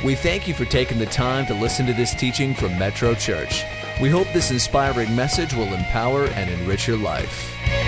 We thank you for taking the time to listen to this teaching from Metro Church. We hope this inspiring message will empower and enrich your life.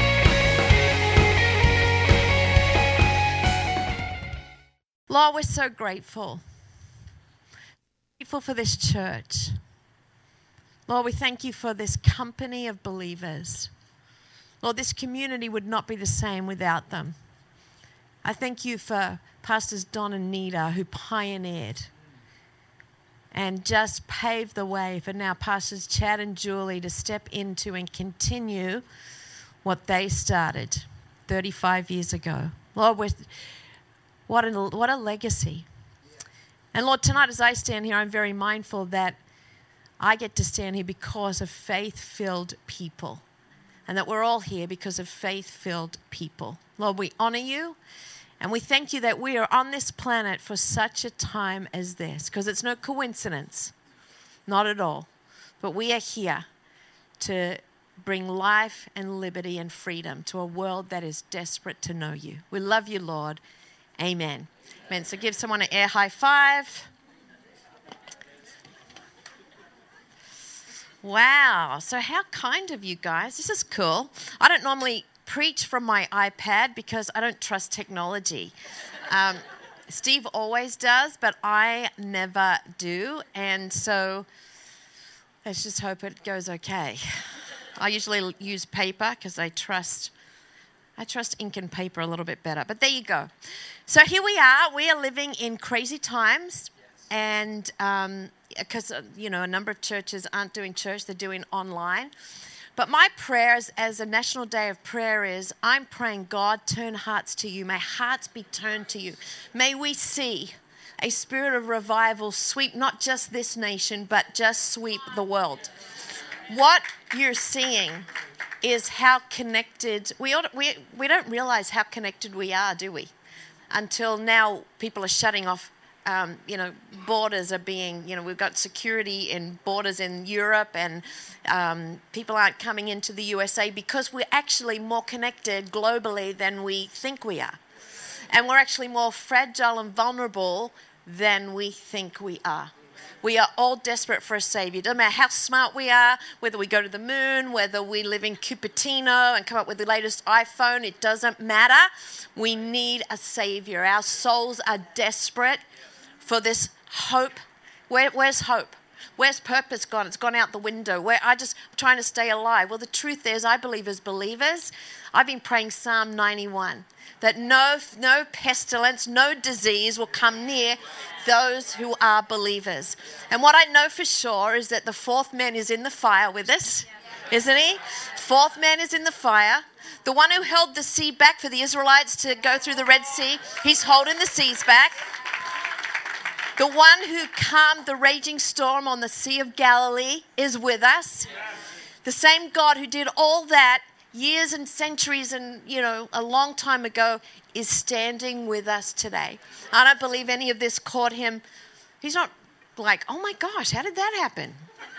Lord, we're so grateful. Grateful for this church. Lord, we thank you for this company of believers. Lord, this community would not be the same without them. I thank you for Pastors Don and Nita who pioneered and just paved the way for now Pastors Chad and Julie to step into and continue what they started 35 years ago. Lord, what a legacy. And Lord, tonight as I stand here, I'm very mindful that I get to stand here because of faith-filled people, and that we're all here because of faith-filled people. Lord, we honor you, and we thank you that we are on this planet for such a time as this, because it's no coincidence, not at all. But we are here to bring life and liberty and freedom to a world that is desperate to know you. We love you, Lord. Amen. Amen. So give someone an air high five. Wow. So how kind of you guys. This is cool. I don't normally preach from my iPad because I don't trust technology. Steve always does, but I never do. And so let's just hope it goes okay. I usually use paper because I trust ink and paper a little bit better. But there you go. So here we are. We are living in crazy times. And because, a number of churches aren't doing church, they're doing online. But my prayers as a national day of prayer is, I'm praying, God, turn hearts to you. May hearts be turned to you. May we see a spirit of revival sweep not just this nation, but just sweep the world. What you're seeing is how connected, we don't realize how connected we are, do we? Until now, people are shutting off. Borders are being, we've got security in borders in Europe, and people aren't coming into the USA because we're actually more connected globally than we think we are. And we're actually more fragile and vulnerable than we think we are. We are all desperate for a Savior. Doesn't matter how smart we are, whether we go to the moon, whether we live in Cupertino and come up with the latest iPhone, it doesn't matter. We need a Savior. Our souls are desperate for this hope. Where's hope? Where's purpose gone? It's gone out the window. I'm trying to stay alive. Well, the truth is, I believe as believers, I've been praying Psalm 91, that no pestilence, no disease will come near those who are believers. And what I know for sure is that the fourth man is in the fire with us, isn't he? Fourth man is in the fire. The one who held the sea back for the Israelites to go through the Red Sea, he's holding the seas back. The one who calmed the raging storm on the Sea of Galilee is with us. The same God who did all that years and centuries and, a long time ago is standing with us today. I don't believe any of this caught him. He's not like, oh my gosh, how did that happen?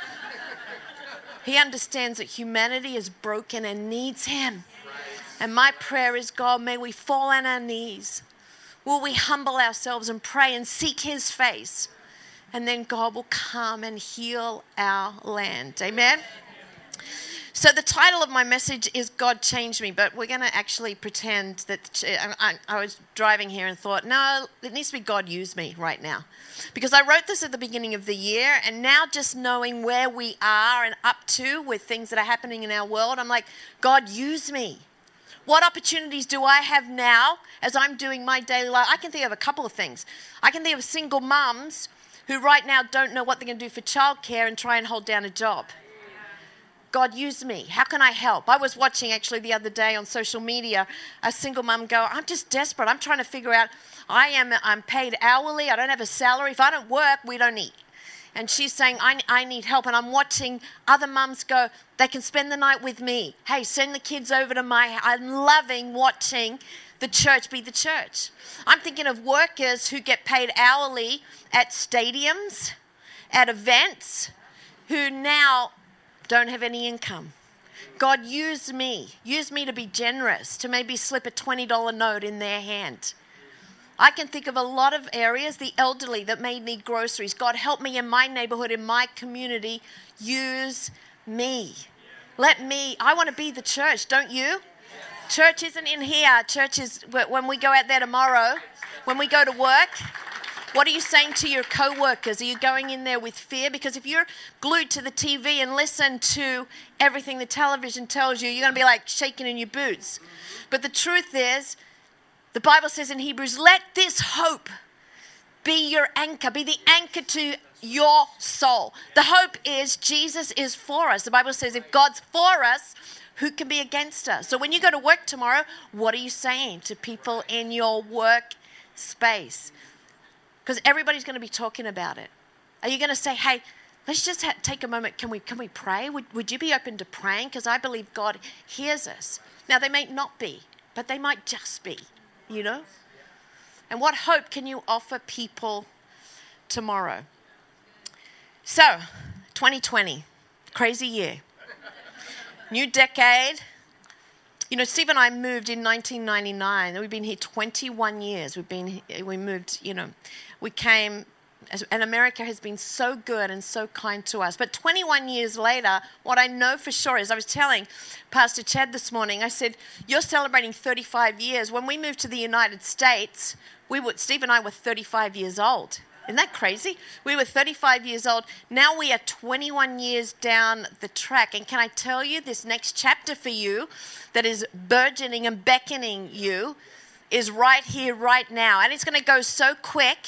He understands that humanity is broken and needs him. And my prayer is, God, may we fall on our knees. Will we humble ourselves and pray and seek his face? And then God will come and heal our land. Amen? So the title of my message is God Changed Me, but we're going to actually pretend that I was driving here and thought, no, it needs to be God Used Me right now. Because I wrote this at the beginning of the year, and now just knowing where we are and up to with things that are happening in our world, I'm like, God, use me. What opportunities do I have now as I'm doing my daily life? I can think of a couple of things. I can think of single mums who right now don't know what they're going to do for childcare and try and hold down a job. God, use me. How can I help? I was watching actually the other day on social media a single mum go, I'm just desperate. I'm trying to figure out, I'm paid hourly. I don't have a salary. If I don't work, we don't eat. And she's saying, I need help. And I'm watching other mums go, they can spend the night with me. Hey, send the kids over to my house. I'm loving watching the church be the church. I'm thinking of workers who get paid hourly at stadiums, at events, who now don't have any income. God, use me. Use me to be generous, to maybe slip a $20 note in their hand. I can think of a lot of areas, the elderly that may need groceries. God, help me in my neighborhood, in my community. Use me. I want to be the church, don't you? Church isn't in here. Church is when we go out there tomorrow, when we go to work. What are you saying to your co-workers? Are you going in there with fear? Because if you're glued to the TV and listen to everything the television tells you, you're going to be like shaking in your boots. But the truth is, the Bible says in Hebrews, let this hope be your anchor, be the anchor to your soul. The hope is Jesus is for us. The Bible says if God's for us, who can be against us? So when you go to work tomorrow, what are you saying to people in your work space? Because everybody's going to be talking about it. Are you going to say, hey, let's just take a moment. Can we pray? Would you be open to praying? Because I believe God hears us. Now, they may not be, but they might just be, you know? And what hope can you offer people tomorrow? So, 2020, crazy year. New decade. You know, Steve and I moved in 1999. We've been here 21 years. We moved, you know, we came, and America has been so good and so kind to us. But 21 years later, what I know for sure is, I was telling Pastor Chad this morning, I said, you're celebrating 35 years. When we moved to the United States, Steve and I were 35 years old. Isn't that crazy? We were 35 years old. Now we are 21 years down the track. And can I tell you, this next chapter for you that is burgeoning and beckoning you is right here, right now. And it's going to go so quick.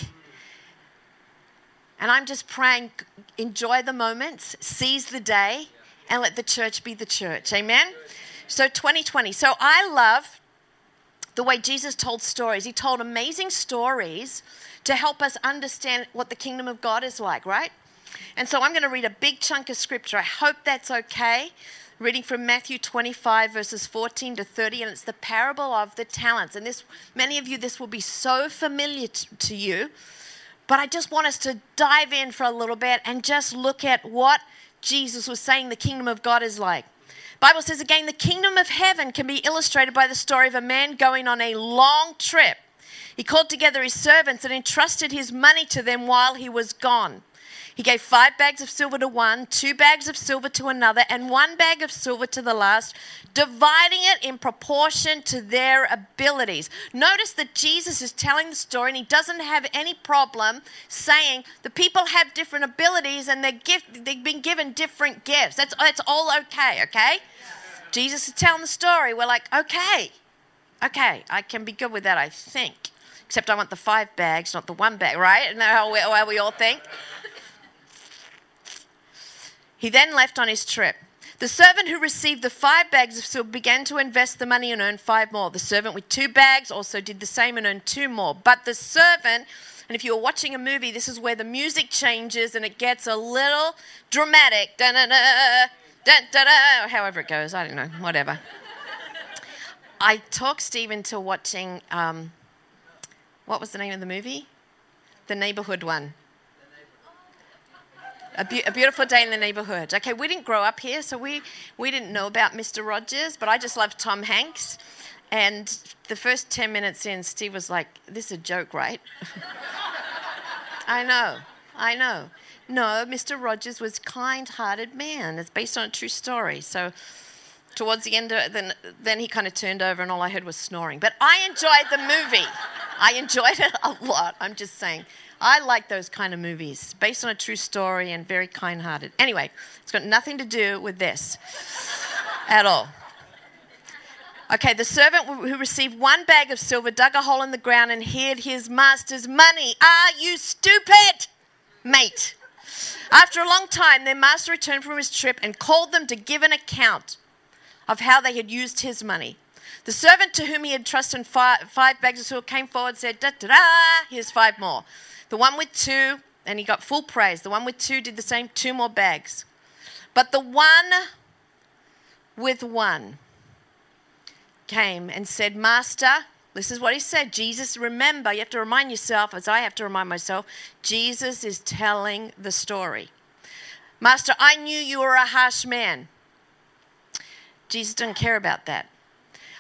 And I'm just praying, enjoy the moments, seize the day, and let the church be the church. Amen? So 2020. So I love the way Jesus told stories. He told amazing stories to help us understand what the kingdom of God is like, right? And so I'm going to read a big chunk of scripture. I hope that's okay. Reading from Matthew 25, verses 14 to 30, and it's the parable of the talents. And many of you, this will be so familiar to you, but I just want us to dive in for a little bit and just look at what Jesus was saying the kingdom of God is like. Bible says again, the kingdom of heaven can be illustrated by the story of a man going on a long trip. He called together his servants and entrusted his money to them while he was gone. He gave 5 bags of silver to one, 2 bags of silver to another, and 1 bag of silver to the last, dividing it in proportion to their abilities. Notice that Jesus is telling the story, and he doesn't have any problem saying the people have different abilities and they've been given different gifts. That's all okay? Jesus is telling the story. We're like, okay, I can be good with that, I think. Except I want the 5 bags, not the 1 bag, right? Isn't that how we all think? He then left on his trip. The servant who received the 5 bags of silver began to invest the money and earn 5 more. The servant with 2 bags also did the same and earned 2 more. But the servant, and if you're watching a movie, this is where the music changes and it gets a little dramatic. Da-da-da, da-da-da, however it goes, I don't know, whatever. I talked Steve into watching... what was the name of the movie? The Neighborhood one. A Beautiful Day in the Neighborhood. Okay, we didn't grow up here, so we didn't know about Mr. Rogers, but I just love Tom Hanks. And the first 10 minutes in, Steve was like, this is a joke, right? I know. No, Mr. Rogers was a kind-hearted man. It's based on a true story. So towards the end, then he kind of turned over and all I heard was snoring. But I enjoyed the movie. I enjoyed it a lot. I'm just saying. I like those kind of movies, based on a true story and very kind-hearted. Anyway, it's got nothing to do with this at all. Okay, the servant who received 1 bag of silver dug a hole in the ground and hid his master's money. Are you stupid, mate? After a long time, their master returned from his trip and called them to give an account of how they had used his money. The servant to whom he had trusted 5 bags of silver came forward and said, da-da-da, here's 5 more. The one with 2, and he got full praise. The one with 2 did the same, 2 more bags. But the one with 1 came and said, Master, this is what he said. Jesus, remember, you have to remind yourself, as I have to remind myself, Jesus is telling the story. Master, I knew you were a harsh man. Jesus didn't care about that.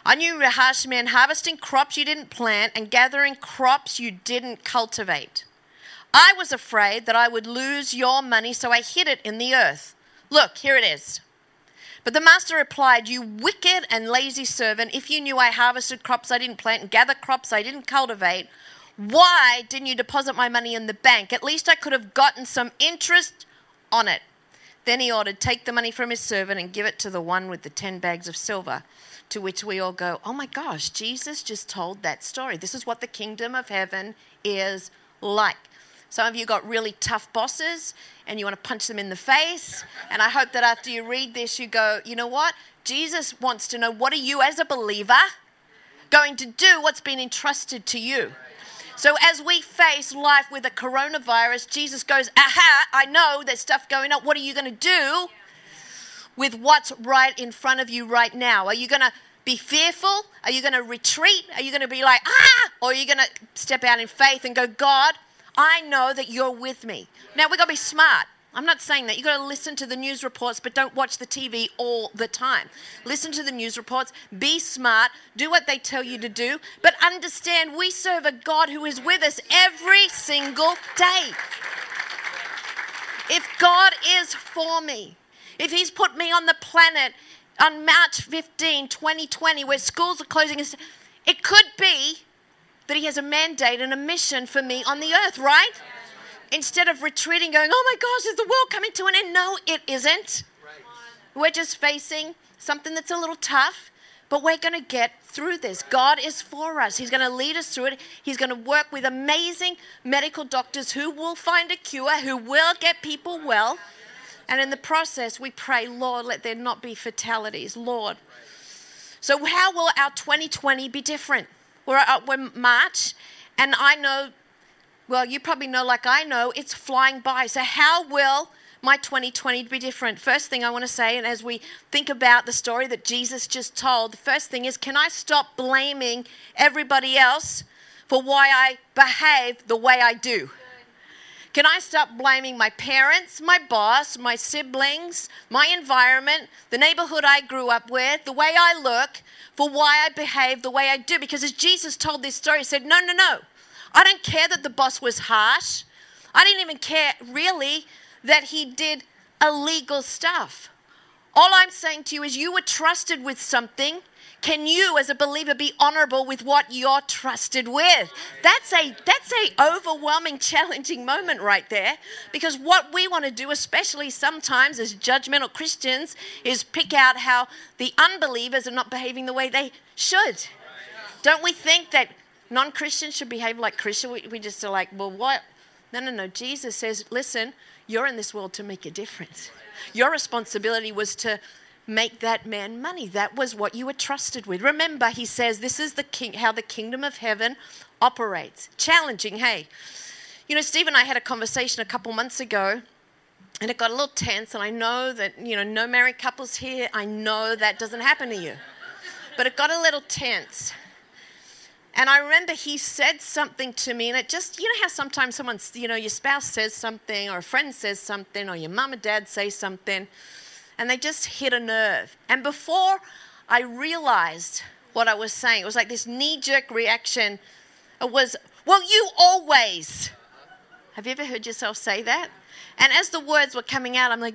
I knew you were a harsh man, harvesting crops you didn't plant and gathering crops you didn't cultivate. I was afraid that I would lose your money, so I hid it in the earth. Look, here it is. But the master replied, you wicked and lazy servant, if you knew I harvested crops I didn't plant and gathered crops I didn't cultivate, why didn't you deposit my money in the bank? At least I could have gotten some interest on it. Then he ordered, take the money from his servant and give it to the one with the 10 bags of silver. To which we all go, oh my gosh, Jesus just told that story. This is what the kingdom of heaven is like. Some of you got really tough bosses and you want to punch them in the face. And I hope that after you read this, you go, you know what? Jesus wants to know, what are you as a believer going to do what's been entrusted to you? So as we face life with a coronavirus, Jesus goes, aha, I know there's stuff going on. What are you going to do with what's right in front of you right now? Are you going to be fearful? Are you going to retreat? Are you going to be like, or are you going to step out in faith and go, God, I know that you're with me. Now, we've got to be smart. I'm not saying that. You've got to listen to the news reports, but don't watch the TV all the time. Listen to the news reports. Be smart. Do what they tell you to do. But understand, we serve a God who is with us every single day. If God is for me, if he's put me on the planet on March 15, 2020, where schools are closing, it could be that he has a mandate and a mission for me on the earth, right? Instead of retreating, going, oh my gosh, is the world coming to an end? No, it isn't. We're just facing something that's a little tough, but we're going to get through this. God is for us. He's going to lead us through it. He's going to work with amazing medical doctors who will find a cure, who will get people well. And in the process, we pray, Lord, let there not be fatalities, Lord. So how will our 2020 be different? We're March, and I know, well, you probably know like I know, it's flying by. So how will my 2020 be different? First thing I want to say, and as we think about the story that Jesus just told, the first thing is, can I stop blaming everybody else for why I behave the way I do? Can I stop blaming my parents, my boss, my siblings, my environment, the neighborhood I grew up with, the way I look, for why I behave the way I do? Because as Jesus told this story, he said, no. I don't care that the boss was harsh. I didn't even care, really, that he did illegal stuff. All I'm saying to you is you were trusted with something. Can you, as a believer, be honorable with what you're trusted with? That's a overwhelming, challenging moment right there. Because what we want to do, especially sometimes as judgmental Christians, is pick out how the unbelievers are not behaving the way they should. Don't we think that non-Christians should behave like Christians? We just are like, well, what? No. Jesus says, listen, you're in this world to make a difference. Your responsibility was to make that man money. That was what you were trusted with. Remember, he says, this is how the kingdom of heaven operates. Challenging, hey. You know, Steve and I had a conversation a couple months ago, and it got a little tense, and I know that, no married couples here. I know that doesn't happen to you. But it got a little tense. And I remember he said something to me, and it just, how sometimes someone's, your spouse says something, or a friend says something, or your mum or dad say something, and they just hit a nerve. And before I realized what I was saying, it was like this knee-jerk reaction. It was, well, you always. Have you ever heard yourself say that? And as the words were coming out, I'm like,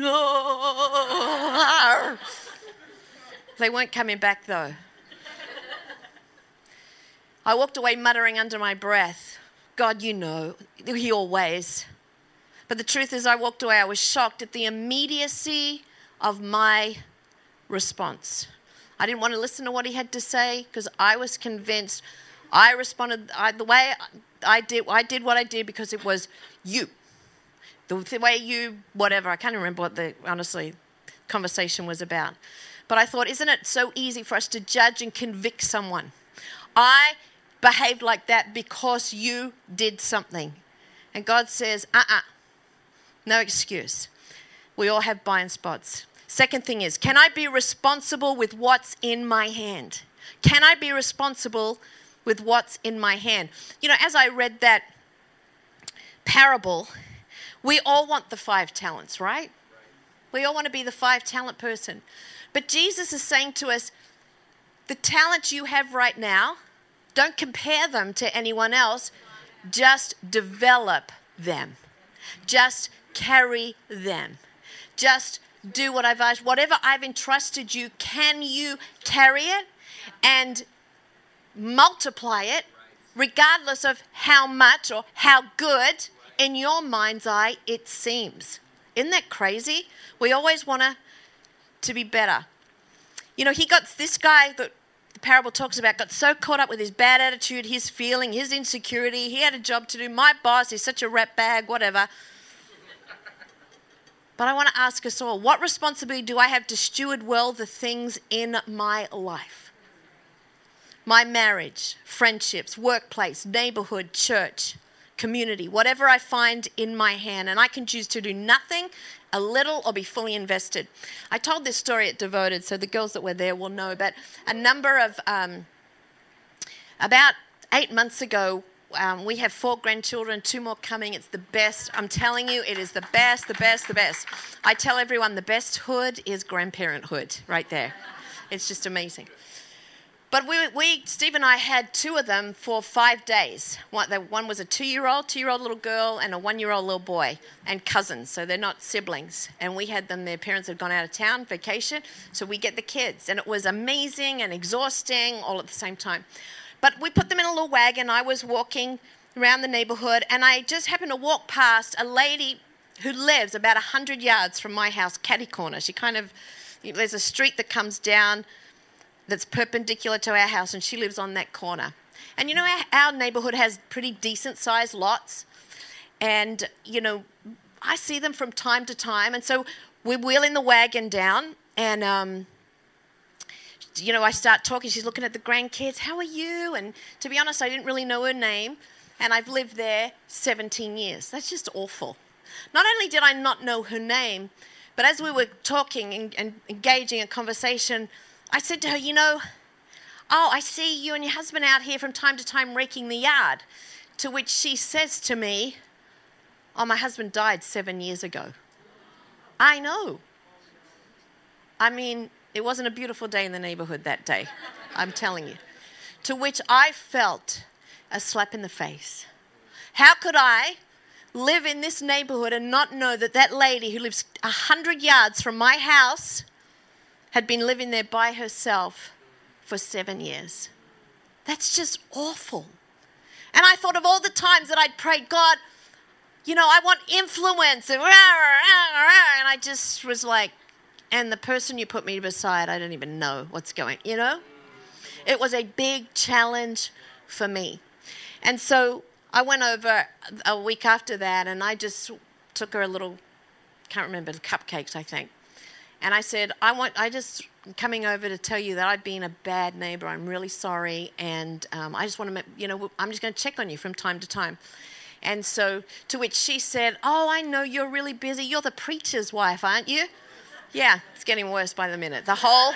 no. They weren't coming back, though. I walked away muttering under my breath, God, he always. But the truth is, I walked away, I was shocked at the immediacy of my response. I didn't want to listen to what he had to say because I was convinced. I responded the way I did what I did because it was you. The way you, whatever, I can't remember what the, honestly, conversation was about. But I thought, isn't it so easy for us to judge and convict someone? I behaved like that because you did something. And God says, no excuse. We all have blind spots. Second thing is, can I be responsible with what's in my hand? Can I be responsible with what's in my hand? As I read that parable, we all want the 5 talents, right? We all want to be the 5 talent person. But Jesus is saying to us, the talents you have right now, don't compare them to anyone else. Just develop them. Just carry them. Just do what I've asked. Whatever I've entrusted you, can you carry it and multiply it regardless of how much or how good in your mind's eye it seems? Isn't that crazy? We always want to be better. You know, this guy that the parable talks about got so caught up with his bad attitude, his feeling, his insecurity. He had a job to do. My boss is such a rat bag, whatever. But I want to ask us all, what responsibility do I have to steward well the things in my life? My marriage, friendships, workplace, neighborhood, church, community, whatever I find in my hand. And I can choose to do nothing, a little, or be fully invested. I told this story at Devoted, so the girls that were there will know. But a number of, about 8 months ago, we have 4 grandchildren, 2 more coming. It's the best. I'm telling you, it is the best, the best, the best. I tell everyone the best hood is grandparenthood right there. It's just amazing. But Steve and I had 2 of them for 5 days. One was a 2-year-old little girl, and a 1-year-old little boy, and cousins, so they're not siblings. And we had them, their parents had gone out of town, vacation, so we get the kids. And it was amazing and exhausting all at the same time. But we put them in a little wagon. I was walking around the neighborhood, and I just happened to walk past a lady who lives about 100 yards from my house, catty corner. There's a street that comes down that's perpendicular to our house, and she lives on that corner. And you know, our neighborhood has pretty decent-sized lots, and, you know, I see them from time to time, and so we're wheeling the wagon down, and you know, I start talking. She's looking at the grandkids. How are you? And to be honest, I didn't really know her name. And I've lived there 17 years. That's just awful. Not only did I not know her name, but as we were talking and engaging in conversation, I said to her, you know, oh, I see you and your husband out here from time to time raking the yard. To which she says to me, oh, my husband died 7 years ago. I know. I mean, it wasn't a beautiful day in the neighborhood that day, I'm telling you. To which I felt a slap in the face. How could I live in this neighborhood and not know that that lady who lives 100 yards from my house had been living there by herself for 7 years? That's just awful. And I thought of all the times that I'd prayed, God, you know, I want influence. And I just was like, and the person you put me beside, I don't even know what's going, you know? It was a big challenge for me. And so I went over a week after that, and I just took her a little, can't remember, cupcakes, I think. And I said, I'm coming over to tell you that I've been a bad neighbor. I'm really sorry. And I just want to, you know, I'm just going to check on you from time to time. And so to which she said, oh, I know you're really busy. You're the preacher's wife, aren't you? Yeah, it's getting worse by the minute. The hole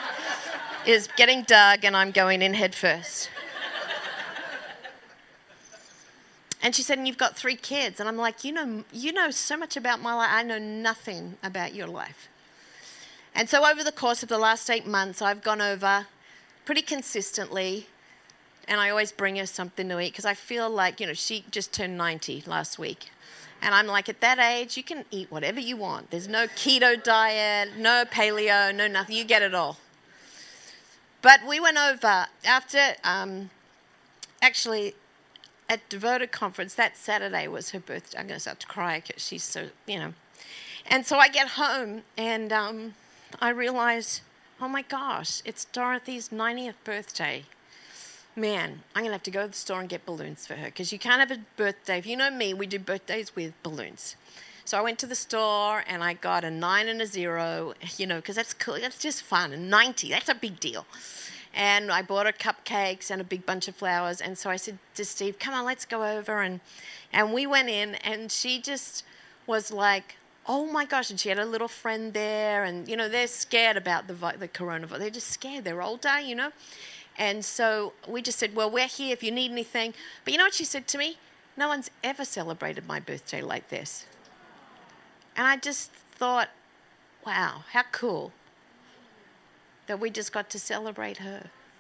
is getting dug, and I'm going in head first. And she said, and you've got 3 kids. And I'm like, you know so much about my life. I know nothing about your life. And so over the course of the last 8 months, I've gone over pretty consistently, and I always bring her something to eat because I feel like, you know, she just turned 90 last week. And I'm like, at that age, you can eat whatever you want. There's no keto diet, no paleo, no nothing. You get it all. But we went over after, actually, at Devoted Conference, that Saturday was her birthday. I'm going to start to cry because she's so, you know. And so I get home, and I realize, oh, my gosh, it's Dorothy's 90th birthday. Man, I'm going to have to go to the store and get balloons for her because you can't have a birthday. If you know me, we do birthdays with balloons. So I went to the store and I got a 9 and a 0, you know, because that's cool. That's just fun. And 90, that's a big deal. And I bought her cupcakes and a big bunch of flowers. And so I said to Steve, come on, let's go over. And we went in, and she just was like, oh, my gosh. And she had a little friend there. And, you know, they're scared about the coronavirus. They're just scared. They're older, you know. And so we just said, well, we're here if you need anything. But you know what she said to me? No one's ever celebrated my birthday like this. And I just thought, wow, how cool that we just got to celebrate her.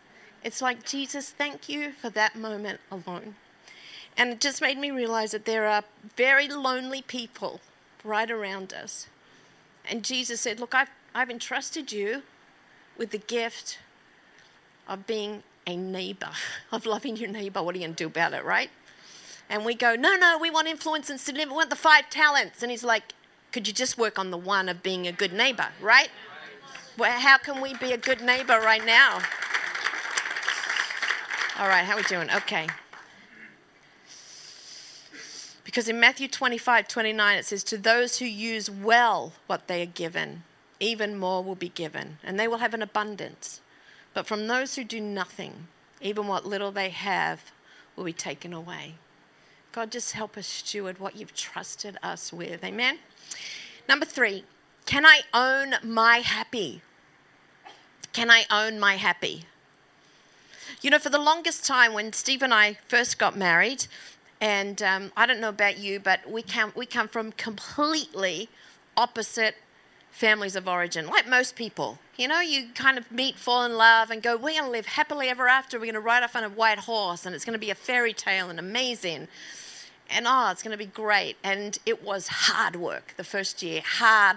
It's like, Jesus, thank you for that moment alone. And it just made me realize that there are very lonely people right around us. And Jesus said, look, I've entrusted you with the gift of being a neighbor, of loving your neighbor. What are you going to do about it, right? And we go, no, we want influence and significance. We want the 5 talents. And he's like, could you just work on the one of being a good neighbor, right? Well, how can we be a good neighbor right now? All right, how are we doing? Okay. Because in Matthew 25:29, it says, to those who use well what they are given, even more will be given, and they will have an abundance. But from those who do nothing, even what little they have will be taken away. God, just help us steward what you've trusted us with. Amen? Number 3, can I own my happy? Can I own my happy? You know, for the longest time when Steve and I first got married, and I don't know about you, but we come from completely opposite families of origin, like most people. You know, you kind of meet, fall in love, and go, we're going to live happily ever after. We're going to ride off on a white horse, and it's going to be a fairy tale and amazing. And, it's going to be great. And it was hard work the first year. Hard.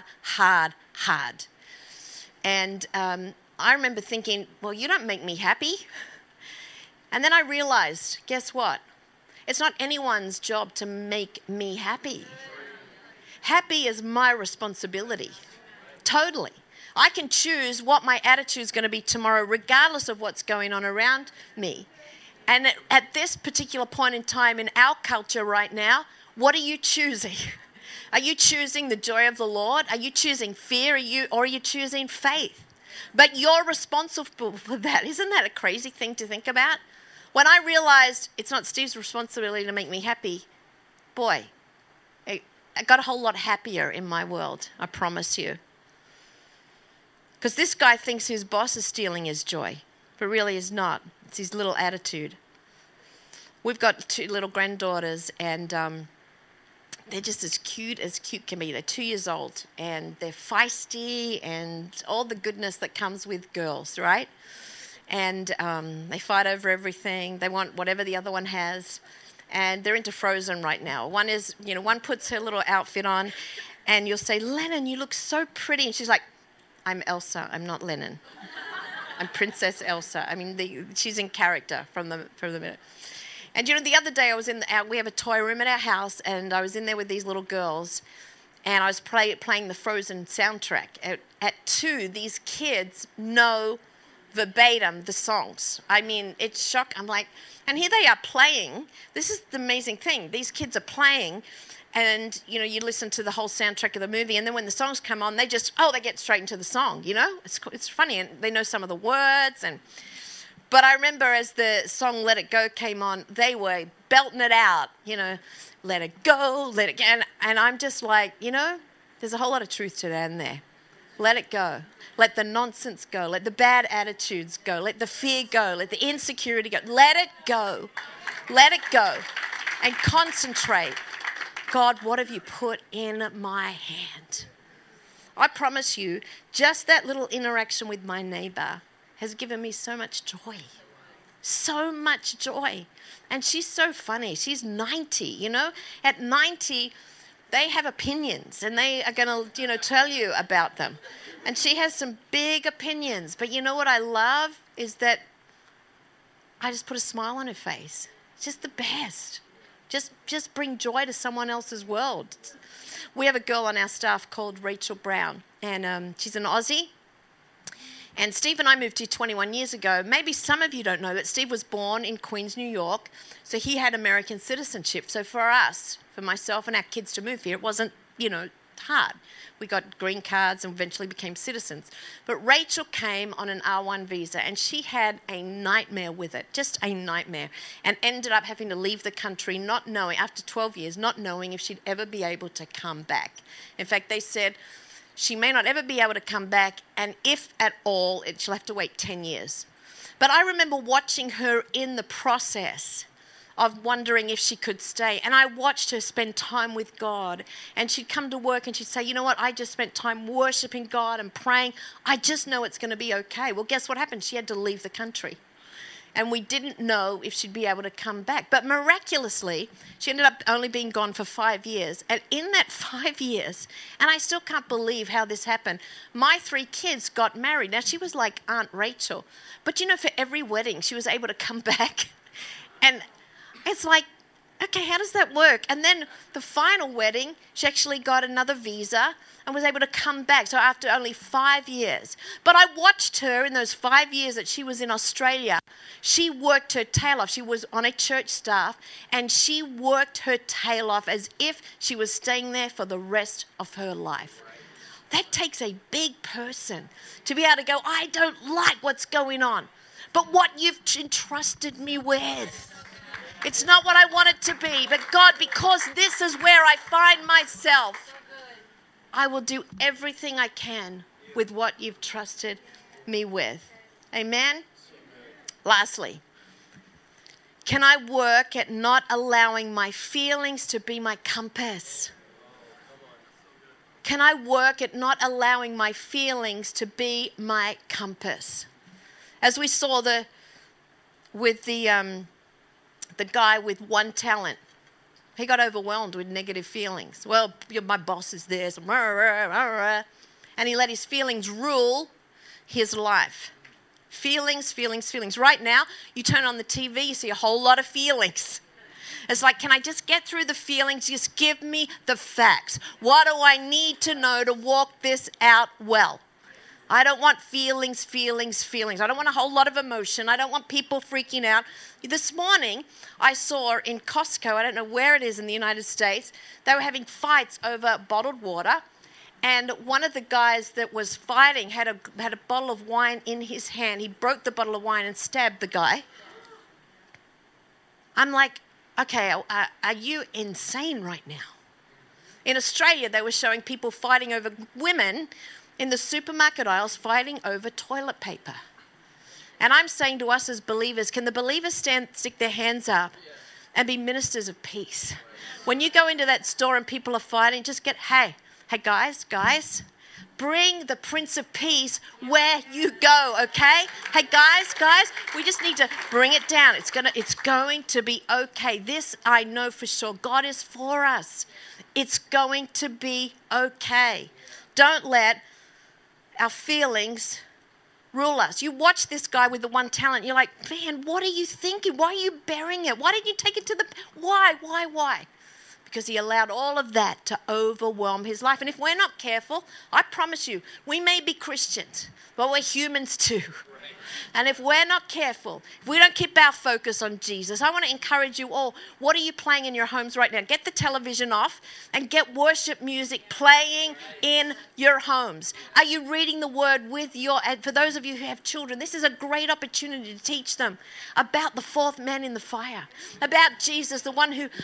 And I remember thinking, well, you don't make me happy. And then I realized, guess what? It's not anyone's job to make me happy. Happy is my responsibility. Totally. I can choose what my attitude is going to be tomorrow, regardless of what's going on around me. And at this particular point in time in our culture right now, what are you choosing? Are you choosing the joy of the Lord? Are you choosing fear? Or are you choosing faith? But you're responsible for that. Isn't that a crazy thing to think about? When I realized it's not Steve's responsibility to make me happy, boy, I got a whole lot happier in my world, I promise you. Because this guy thinks his boss is stealing his joy, but really is not. It's his little attitude. We've got 2 little granddaughters, and they're just as cute can be. They're 2 years old, and they're feisty and all the goodness that comes with girls, right? And they fight over everything. They want whatever the other one has. And they're into Frozen right now. One puts her little outfit on, and you'll say, Lennon, you look so pretty. And she's like, I'm Elsa. I'm not Lennon. I'm Princess Elsa. I mean, she's in character from the minute. And the other day I was we have a toy room at our house, and I was in there with these little girls, and I was playing the Frozen soundtrack. At 2, these kids know verbatim the songs. I mean, it's shocking. I'm like, and here they are playing. This is the amazing thing. These kids are playing, and you listen to the whole soundtrack of the movie, and then when the songs come on, they get straight into the song. It's funny, and they know some of the words. But I remember as the song "Let It Go" came on, they were belting it out. Let it go, let it go, and I'm just like, there's a whole lot of truth to that in there. Let it go. Let the nonsense go. Let the bad attitudes go. Let the fear go. Let the insecurity go. Let it go. Let it go. And concentrate. God, what have you put in my hand? I promise you, just that little interaction with my neighbor has given me so much joy. So much joy. And she's so funny. She's 90, At 90... they have opinions, and they are going to, tell you about them. And she has some big opinions. But you know what I love is that I just put a smile on her face. It's just the best. Just bring joy to someone else's world. We have a girl on our staff called Rachel Brown, and she's an Aussie. And Steve and I moved here 21 years ago. Maybe some of you don't know that Steve was born in Queens, New York, so he had American citizenship. So for us, for myself and our kids to move here, it wasn't, hard. We got green cards and eventually became citizens. But Rachel came on an R1 visa, and she had a nightmare with it, just a nightmare, and ended up having to leave the country not knowing, after 12 years, not knowing if she'd ever be able to come back. In fact, they said, she may not ever be able to come back, and if at all, she'll have to wait 10 years. But I remember watching her in the process of wondering if she could stay. And I watched her spend time with God. And she'd come to work and she'd say, you know what, I just spent time worshiping God and praying. I just know it's going to be okay. Well, guess what happened? She had to leave the country. And we didn't know if she'd be able to come back. But miraculously, she ended up only being gone for 5 years. And in that 5 years, and I still can't believe how this happened, my 3 kids got married. Now, she was like Aunt Rachel. But for every wedding, she was able to come back. And it's like, okay, how does that work? And then the final wedding, she actually got another visa and was able to come back. So after only 5 years. But I watched her in those 5 years that she was in Australia. She worked her tail off. She was on a church staff, and she worked her tail off as if she was staying there for the rest of her life. That takes a big person to be able to go, I don't like what's going on, but what you've entrusted me with. It's not what I want it to be, but God, because this is where I find myself, I will do everything I can with what you've trusted me with. Amen? Lastly, can I work at not allowing my feelings to be my compass? Can I work at not allowing my feelings to be my compass? As we saw with the guy with 1 talent, he got overwhelmed with negative feelings. Well, my boss is this, and he let his feelings rule his life. Feelings, feelings, feelings. Right now, you turn on the TV, you see a whole lot of feelings. It's like, can I just get through the feelings? Just give me the facts. What do I need to know to walk this out well? I don't want feelings, feelings, feelings. I don't want a whole lot of emotion. I don't want people freaking out. This morning, I saw in Costco, I don't know where it is in the United States, they were having fights over bottled water. And one of the guys that was fighting had a bottle of wine in his hand. He broke the bottle of wine and stabbed the guy. I'm like, okay, are you insane right now? In Australia, they were showing people fighting over women in the supermarket aisles, fighting over toilet paper. And I'm saying to us as believers, can the believers stick their hands up and be ministers of peace? When you go into that store and people are fighting, just get, hey guys, bring the Prince of Peace where you go, okay? Hey guys, we just need to bring it down. It's going to be okay. This I know for sure. God is for us. It's going to be okay. Don't let our feelings rule us. You watch this guy with the 1 talent. You're like, man, what are you thinking? Why are you burying it? Why didn't you take it to the... Why? Because he allowed all of that to overwhelm his life. And if we're not careful, I promise you, we may be Christians, but we're humans too. And if we're not careful, if we don't keep our focus on Jesus, I want to encourage you all, what are you playing in your homes right now? Get the television off and get worship music playing in your homes. Are you reading the word with and for those of you who have children, this is a great opportunity to teach them about the 4th man in the fire, about Jesus, the one who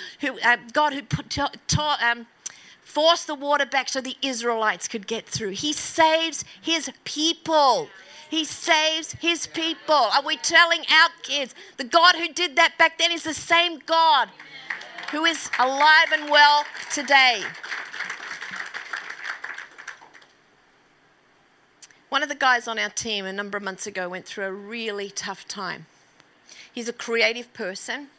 forced the water back so the Israelites could get through. He saves his people. He saves his people. Are we telling our kids the God who did that back then is the same God who is alive and well today? One of the guys on our team a number of months ago went through a really tough time. He's a creative person,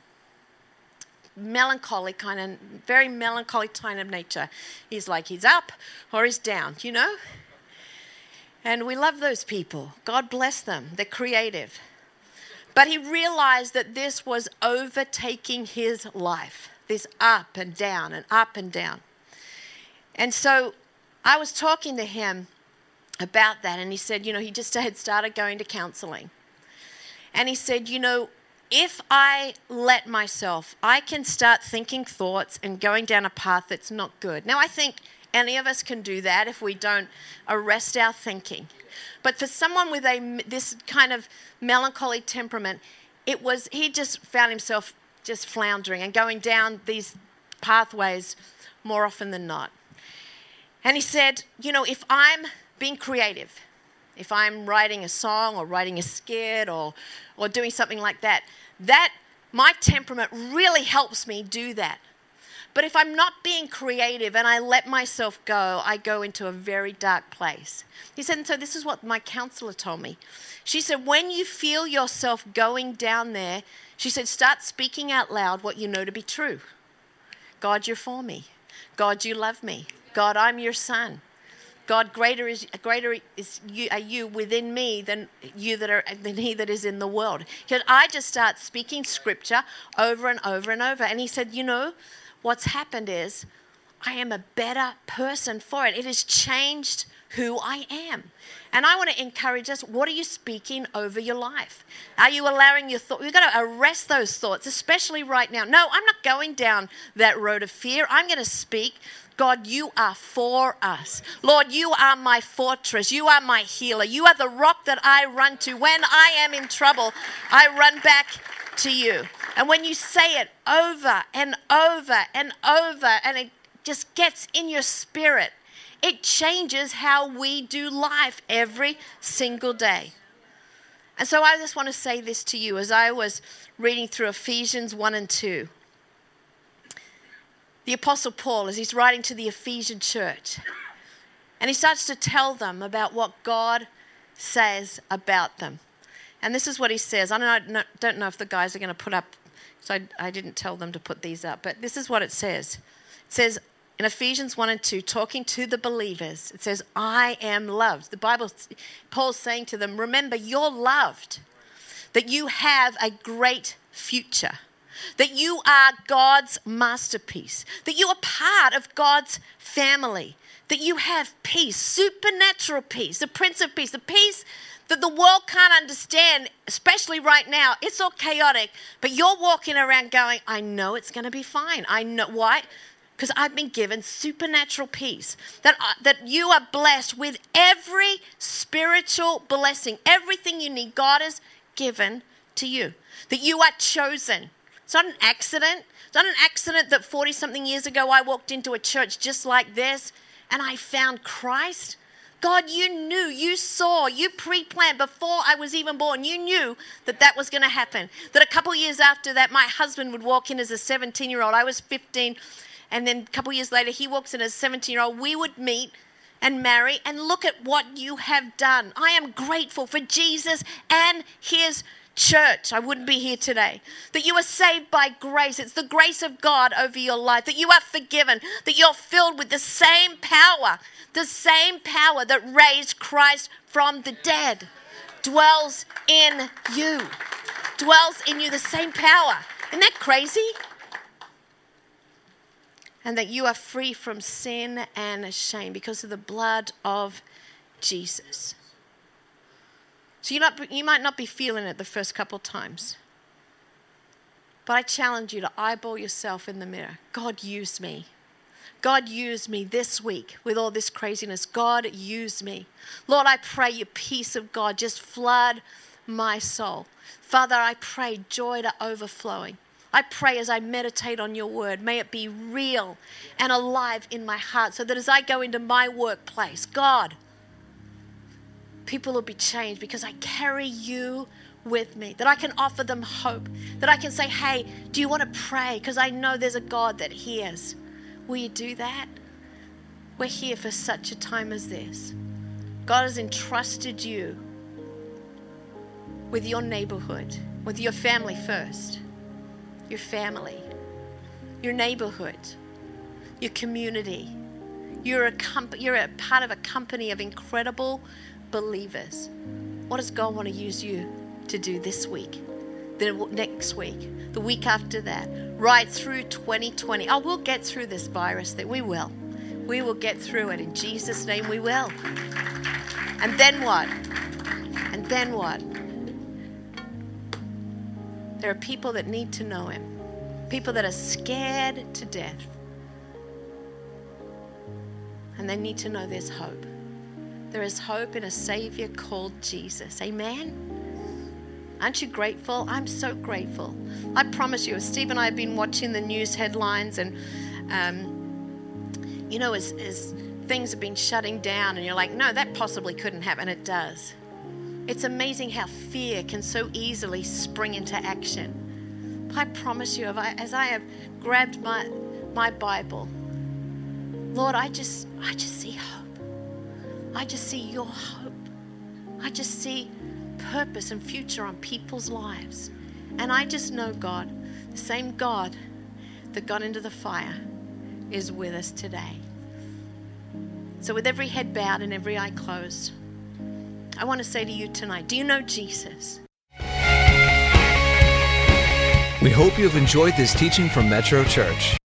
very melancholy kind of nature. He's up or he's down, And we love those people. God bless them. They're creative. But he realized that this was overtaking his life, this up and down and up and down. And so I was talking to him about that, and he said, he just had started going to counseling. And he said, if I let myself, I can start thinking thoughts and going down a path that's not good. Now, I think any of us can do that if we don't arrest our thinking. But for someone with this kind of melancholy temperament, he just found himself just floundering and going down these pathways more often than not. And he said, if I'm being creative, if I'm writing a song or writing a skit or doing something like that, my temperament really helps me do that. But if I'm not being creative and I let myself go, I go into a very dark place. He said, and so this is what my counselor told me. She said, when you feel yourself going down there, she said, start speaking out loud what you know to be true. God, you're for me. God, you love me. God, I'm your son. God, greater is you within me than he that is in the world. Because I just start speaking scripture over and over and over. And he said, you know, what's happened is I am a better person for it. It has changed who I am. And I want to encourage us, what are you speaking over your life? Are you allowing your thoughts? We've got to arrest those thoughts, especially right now. No, I'm not going down that road of fear. I'm going to speak, God, you are for us. Lord, you are my fortress. You are my healer. You are the rock that I run to. When I am in trouble, I run back to you. And when you say it over and over and over, and it just gets in your spirit, it changes how we do life every single day. And so I just want to say this to you as I was reading through Ephesians 1 and 2. The Apostle Paul, as he's writing to the Ephesian church, and he starts to tell them about what God says about them. And this is what he says. I don't know if the guys are going to put up, so I didn't tell them to put these up, but this is what it says. It says, in Ephesians 1 and 2, talking to the believers, it says, I am loved. The Bible, Paul's saying to them, remember, you're loved, that you have a great future, that you are God's masterpiece, that you are part of God's family, that you have peace, supernatural peace, the Prince of Peace, the peace that the world can't understand, especially right now. It's all chaotic, but you're walking around going, I know it's going to be fine. I know. Why? Because I've been given supernatural peace, that you are blessed with every spiritual blessing. Everything you need, God has given to you, that you are chosen. It's not an accident. It's not an accident that 40-something years ago I walked into a church just like this and I found Christ. God, you knew, you saw, you pre-planned before I was even born. You knew that was going to happen. That a couple years after that, my husband would walk in as a 17-year-old. I was 15. And then a couple years later, he walks in as a 17-year-old. We would meet and marry, and look at what you have done. I am grateful for Jesus and his church. I wouldn't be here today. That you are saved by grace. It's the grace of God over your life. That you are forgiven. That you're filled with the same power that raised Christ from the dead dwells in you. Dwells in you, the same power. Isn't that crazy? And that you are free from sin and shame because of the blood of Jesus. So you might not be feeling it the first couple times. But I challenge you to eyeball yourself in the mirror. God, use me. God, use me this week with all this craziness. God, use me. Lord, I pray your peace of God just flood my soul. Father, I pray joy to overflowing. I pray as I meditate on your word, may it be real and alive in my heart so that as I go into my workplace, God, people will be changed because I carry you with me, that I can offer them hope, that I can say, hey, do you want to pray? Because I know there's a God that hears. Will you do that? We're here for such a time as this. God has entrusted you with your neighborhood, with your family first. Your family, your neighborhood, your community. You're a part of a company of incredible believers. What does God want to use you to do this week, the next week, the week after that, right through 2020? Oh, we'll get through this virus thing. We will. We will get through it. In Jesus' name, we will. And then what? And then what? There are people that need to know him. People that are scared to death. And they need to know there's hope. There is hope in a Savior called Jesus. Amen? Aren't you grateful? I'm so grateful. I promise you, as Steve and I have been watching the news headlines and, as things have been shutting down and you're like, no, that possibly couldn't happen. It does. It's amazing how fear can so easily spring into action. But I promise you, as I have grabbed my Bible, Lord, I just see hope. I just see your hope. I just see purpose and future on people's lives. And I just know, God, the same God that got into the fire is with us today. So with every head bowed and every eye closed, I want to say to you tonight, do you know Jesus? We hope you have enjoyed this teaching from Metro Church.